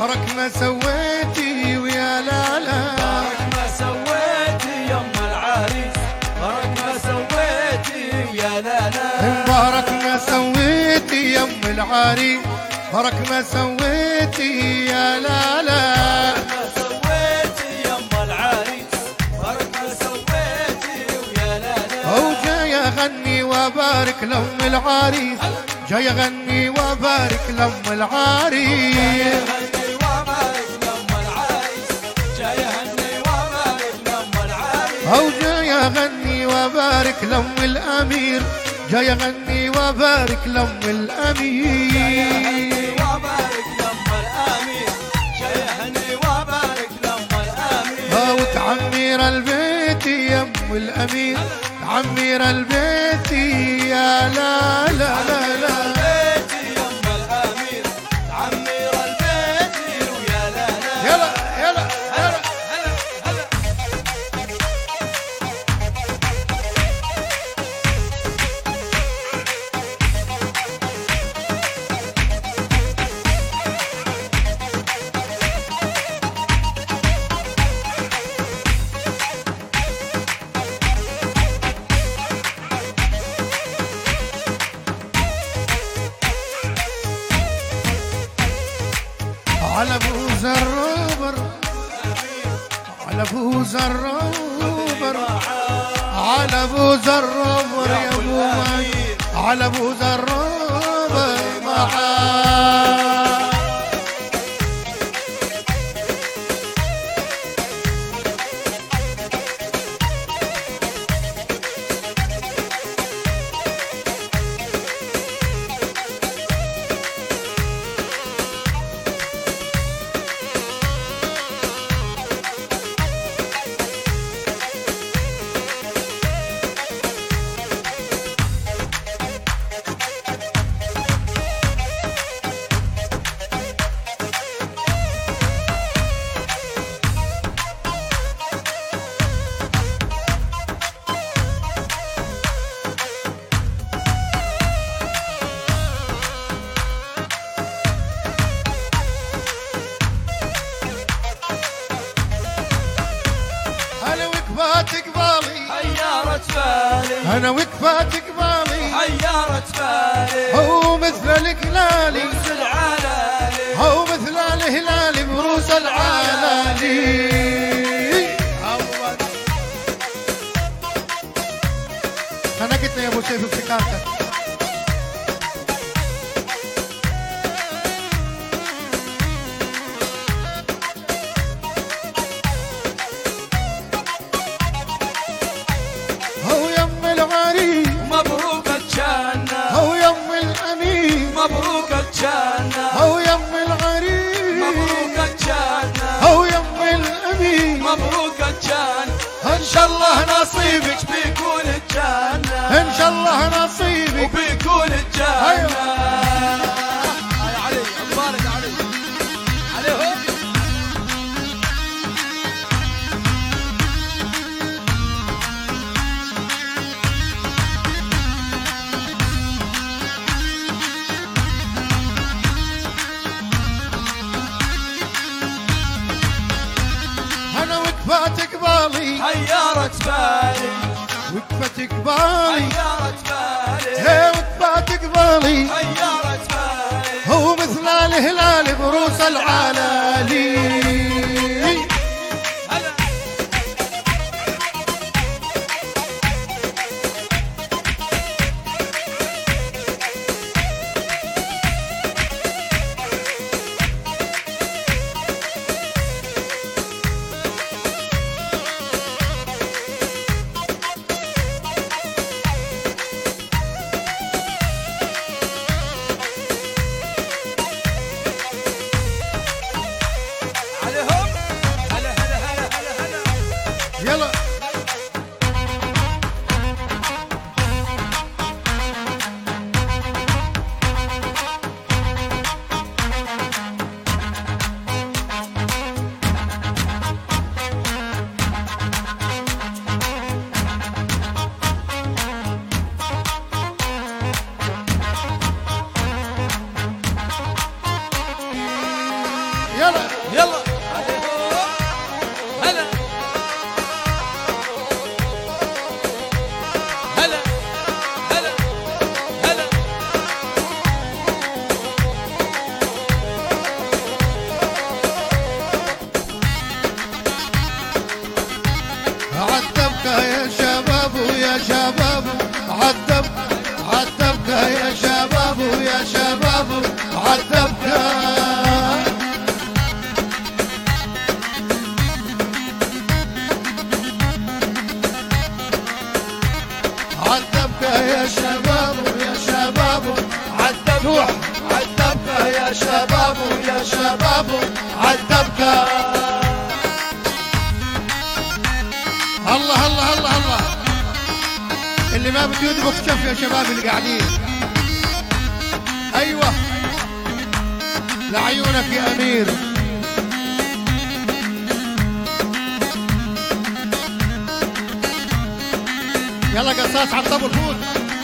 برك ما سويتي ويا لالا، برك ما سويتي يم العريس، برك ما سويتي ويا لالا. برك ما سويتي يم العريس، برك ما سويتي يا لالا. برك ما سويتي يم العريس، برك ما سويتي ويا لالا. وجاي اغني وابارك لام العريس، جاي اغني وابارك لام العريس. أو جاي أغني وبارك لأم الأمير، جاي أغني وبارك لأم الأمير. وتعمير البيت يا أم الأمير، تعمير البيت يا لا لا لا لا. على بوز الروبر، على بوز الروبر، على بوز الروبر يا ابو ماي، على بوز الروبر معاه. أنا وقفات قبالي حيرت بالي، هو مثل الهلالي بروس العلالي، هو مثل الهلالي بروس العلالي. أنا قلت يا أبو سيف ابتكارتك. مبروك الجنة، هو يم الأمير، مبروك الجنة، هو يم العريس، مبروك الجنة، هو يم الأمير، مبروك الجنة. إن شاء الله نصيبك بيكون الجنة، إن شاء الله نصيبك وبيكون الجنة. أيوة. يا علي مبارك علي عليهم. وقفات قبالي حيرت بالي، وقفت قبالي حيرت بالي، هي وقفات قبالي حيرت بالي، هو مثل الهلال بروس العلالي. يلا يلا يا شباب ويا شباب عالدبكة يا شباب ويا شباب عالدبكة عالدبكة يا شباب ويا شباب عالدبكة عالدبكة يا شباب ويا شباب عالدبكة الله الله الله الله اللي ما بده يدبك شف يا شباب اللي قاعدين ايوه لعيونك يا امير يلا قصاص على الطبل فوت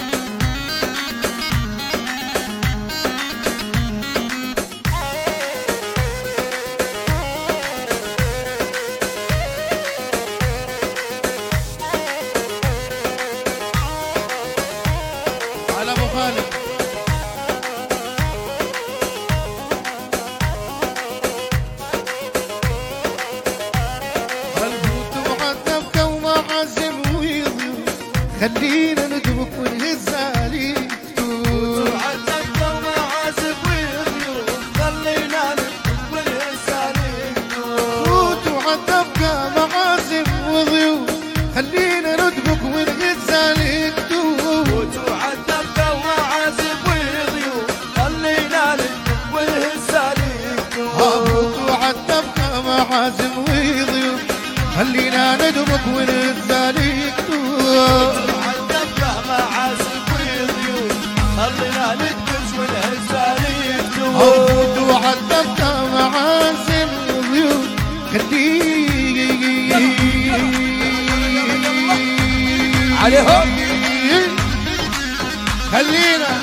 على ابو خالد الفوت وعالدبكة ومعازم ويضيو خلينا ندبك ونهز عليك فوت وعالدبكة ومعازف وضيوف خلينا ندبك ونهز عليك فوت وعالدبكة معازم وضيوف خلينا ندبك ونهز عليك فوت وعالدبكة ومعازف وضيوف خلينا ندبك ونهز عليك فوت وعالدبكة معازم وضيوف خلينا ندبك ونهز عليك عالدبكة معازف وضيوف خلينا ندبك ونهز عليك فوت وعالدبكة معازم وضيوف عليهم خلينا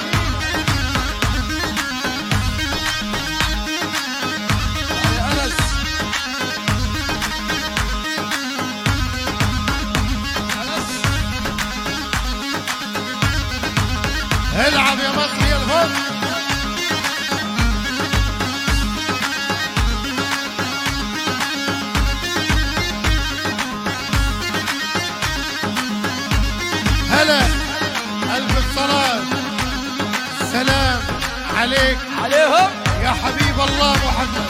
أنس العب يا مصري الفوق هلا ألف الصلاة سلام عليك عليهم يا حبيب الله محمد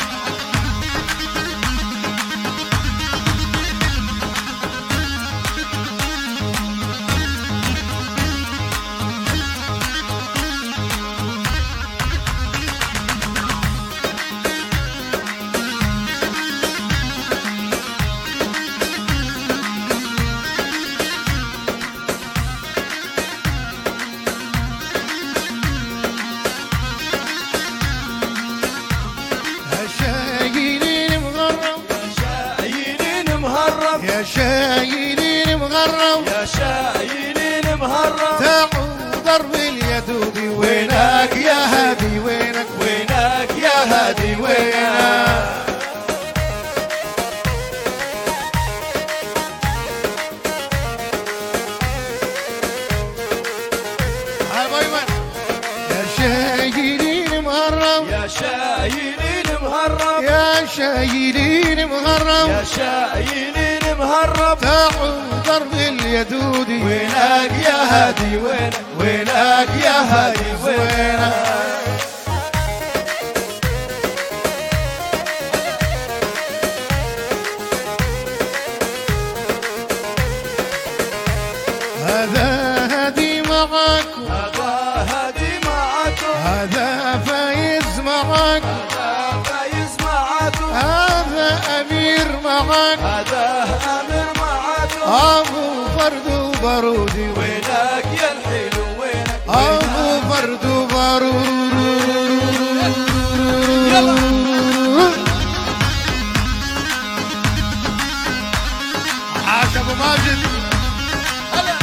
يا شايلين مغرب يا شايلين مهرب تعوا ضرب اليدود وينك يا هادي وينك وينك يا هادي وينك يا شايلين مغرب يا شايلين مهرب يا شايلين مغرب يا شايلين مهرب تعوا ضرب اليدود وينك يا هادي وينك وينك يا هادي وينك هذا هادي معاكم هذا هادي معاكم هذا فايز معاكم هذا فايز معاكم هذا أمير معاكم هذا أمير معاكم أبو فرد وبارودي وينك يا الحلو وينك أبو فرد وبارودي عاش أبو ماجد هلا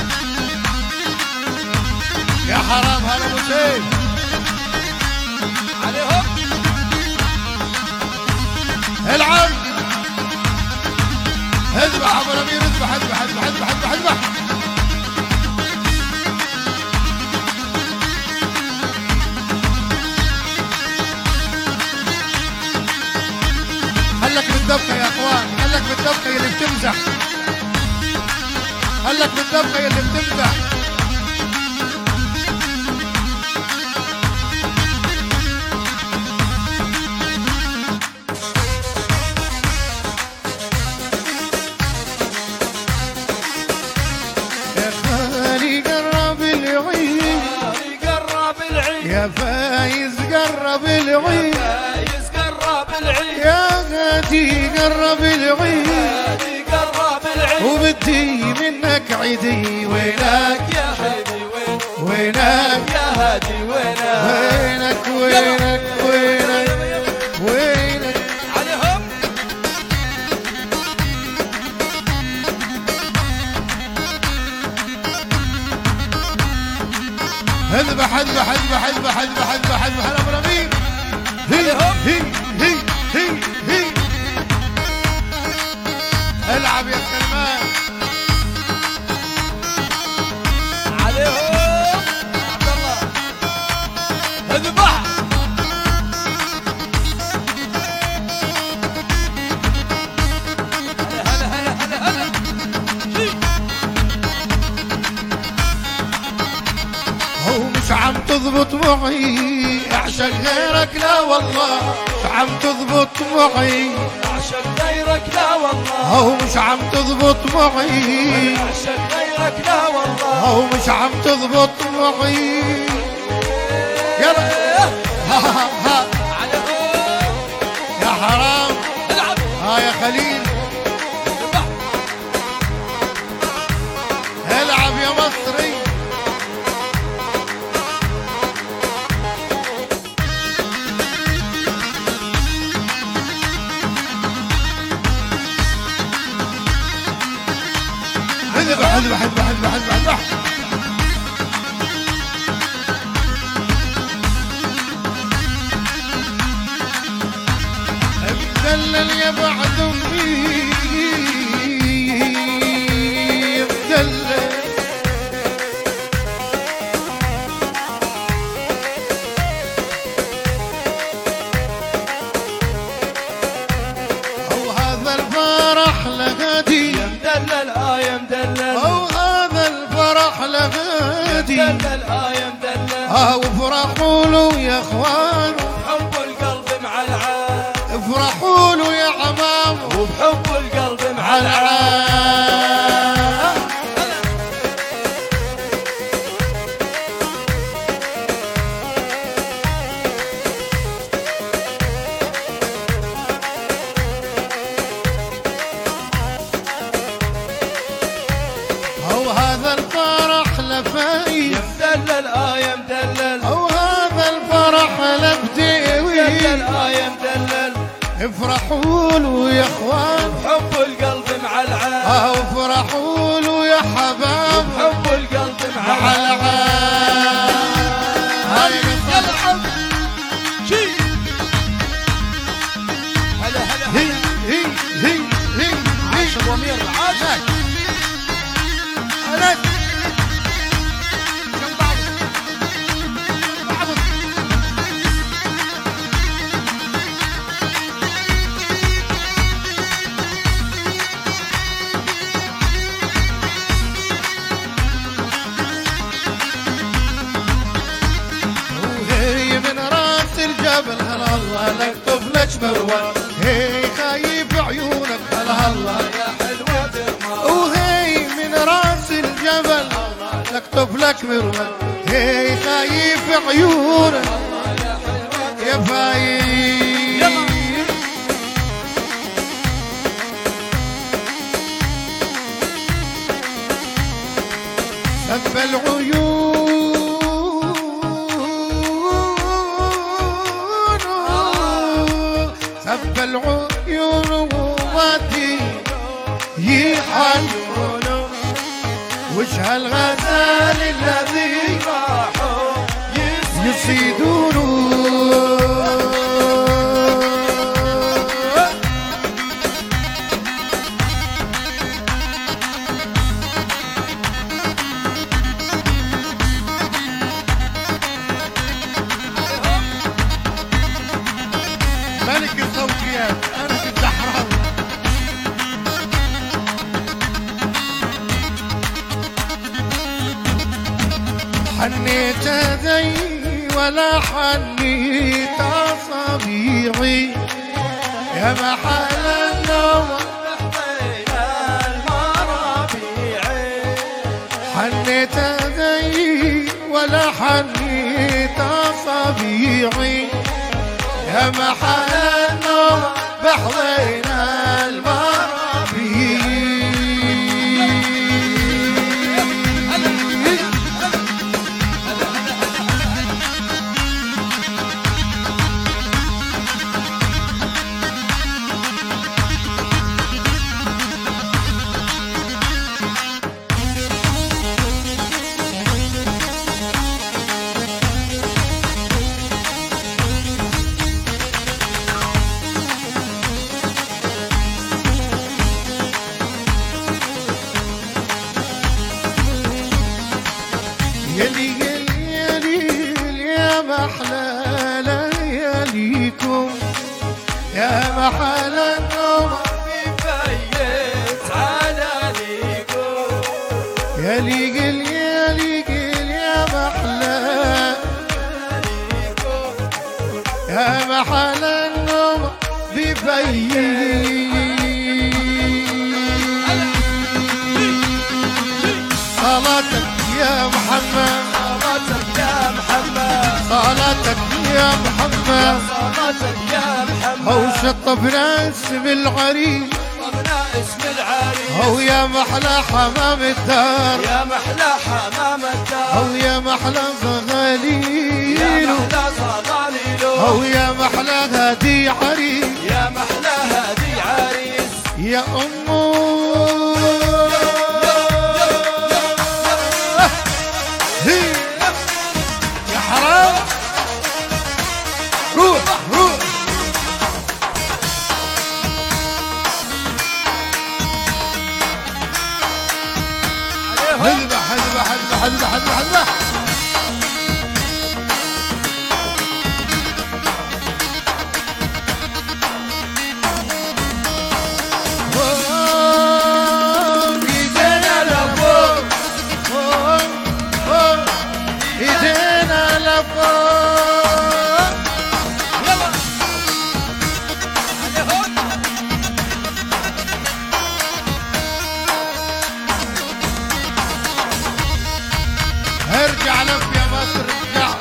يا حرام هلا أبو سيف عليهم العب اذبح ابو الامير اذبح اذبح اذبح اذبح اذبح اذبح خلك بالدبكه يا اخوان خلك بالدبكه اللي بتمزح خلك بالدبكة اللي بتمدح. يا خالي قرب العيد، يا فايز قرب العيد، يا غادي قرب العيد، وبدي منك عيدي. وينك يا حبيبي وينك يا هادي وينك وينك وينك وينك عليهم. اذبح اذبح اذبح اذبح اذبح اذبح اذبح. هلا ابو رميم. هي هي هي هي هي. العب يا سلمان. عليهم عبد الله. اذبح. هلا هلا هلا هلا. هو مش عم تضبط معي، اعشق غيرك لا والله. مش عم تضبط معي، اعشق غيرك لا والله. هو مش عم تضبط معي، اعشق غيرك لا والله. هو مش عم تضبط معي. يلا ها ها ها. عليهم. يا حرام. العب. ها يا خليل. اذبح. العب يا مصري. اذبح اذبح اذبح اذبح اذبح اذبح. مدلل يا بعد امي مدلل. او هذا الفرح لغادي، يا مدلل يا مدلل. او هذا الفرح لغادي. يا مدلل. وافرحوا له يا اخوان، حب القلب مع العام. افرحوا له يا عمام، وبحب القلب مع على العام. او هذا الفرح لفايز، يا مدلل يا مدلل. او هذا الفرح لبديوي. يا مدلل. افرحوا له يا اخوان، حب القلب مع العام. افرحوا له يا حباب، حب القلب مع مع العام. العام. هاي يلعب. شي. هلا هلا هي هي هي هي هي. عاش ابو امير عاش. أنا وهي من راس الجبل. هلا الله لك طفلك مروان، هي خايف عيونك. هلا الله يا حلوة دمار. وهي من راس الجبل لك طفلك مروان، هي خايف عيونك يا فايز. سب العيون، سب العيون وماتي يحلون. وش هالغزال الذي راحوا يصيدون. ملك الصوتيات انا في الزحراوي. حنيت ذي ولا حنيت أصابيعي يا محل النوم حنيت ذي ولا حنيت أصابيعي يا محل النوم بحضين المرابيع يلي يا محلى لياليكم يا محلى النوم بيت على ليكم يلي يا محلى يا محلى النوم ببيت صلاتك يا محمد صلاتك يا محمد صلاتك يا محمد صلاتك يا محمد هو شطبنا اسم العريس طبنا اسم العريس هو يا محلى حمام الدار يا محلى حمام الدار هو يا محلى يا غغاليلو محلى صغاليلو هو يا محلى هادي عريس يا محلى هادي عريس يا أمو يا حرام روح روح حذبة حذبة حذبة حذبة حذبة حذبة ايدينا لفوق ايدينا لفوق يلا عليهم ارجع لف يا مصر ارجع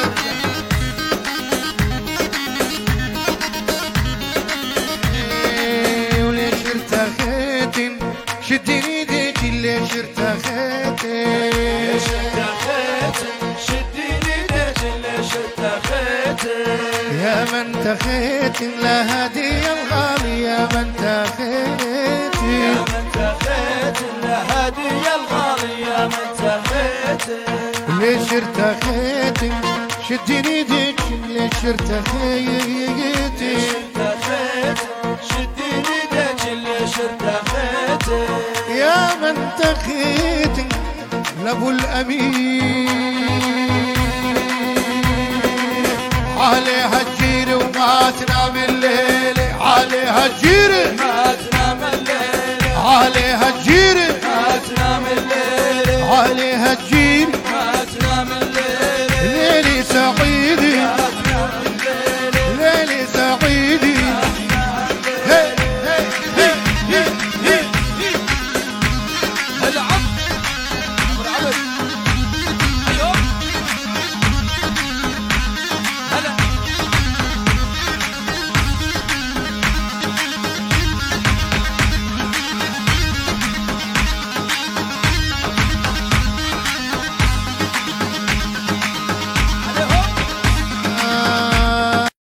وليش ارتخيت شدني ايديك ليش ارتخيت ليش ارتخيت شديني ايديك ليش ارتخيت يا من تخيت لهدي الغالي يا من تخيت يا من تخيت الهدي الغالي يا من تخيت ليش ارتخيت شدني ايديك ليش ارتخيت ارتخيت شديني ايديك ليش ارتخيت يا من تخيت لابو الامين عليها تجيري وما تنام الليل عليها تجيري ما تنام